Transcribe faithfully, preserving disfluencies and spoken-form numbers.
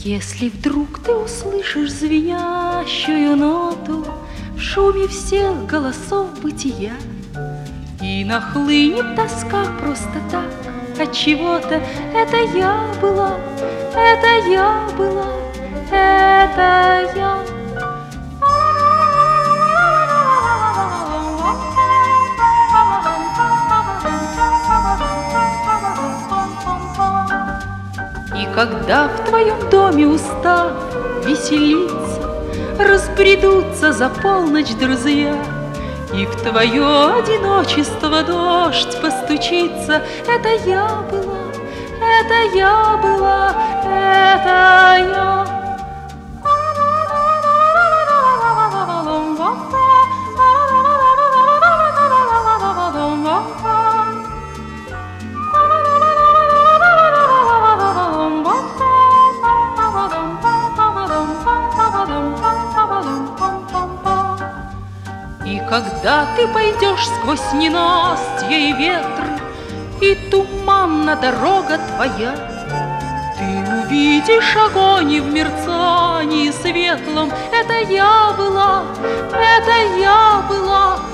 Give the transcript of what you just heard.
Если вдруг ты услышишь звенящую ноту в шуме всех голосов бытия, и нахлынет тоска просто так от чего-то, это я была, это я была, это я. И когда в твоем доме устав веселиться, разбредутся за полночь друзья, и в твое одиночество дождь постучится, это я была, это я была, это я. И когда ты пойдешь сквозь ненастья и ветры, и туманна дорога твоя, ты увидишь огонь, и в мерцании светлом это я была, это я была.